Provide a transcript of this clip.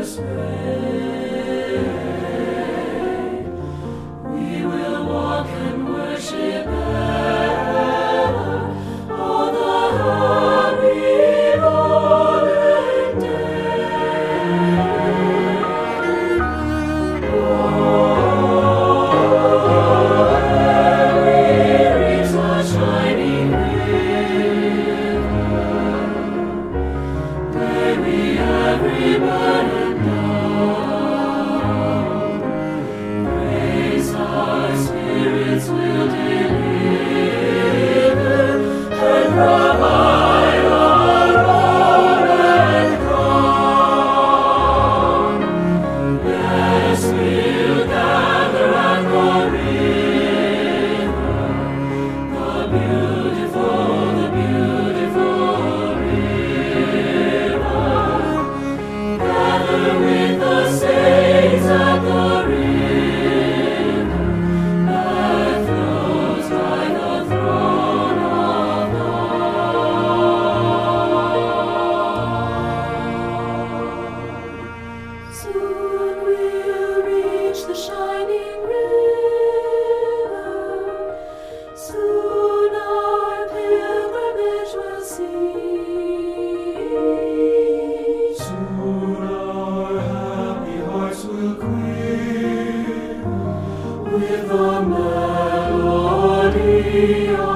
us pray. We will walk and worship ever on the happy golden day. Oh, we reach the shining river, may we every burden down. Praise our spirits will deliver and provide our own and crown. Yes, we'll gather at the river, the beautiful river. Gather with the saints at the river that flows by the throne of God. Soon we'll reach the shining river. Soon our pilgrimage will cease. Soon our happy hearts will quiver with the melody of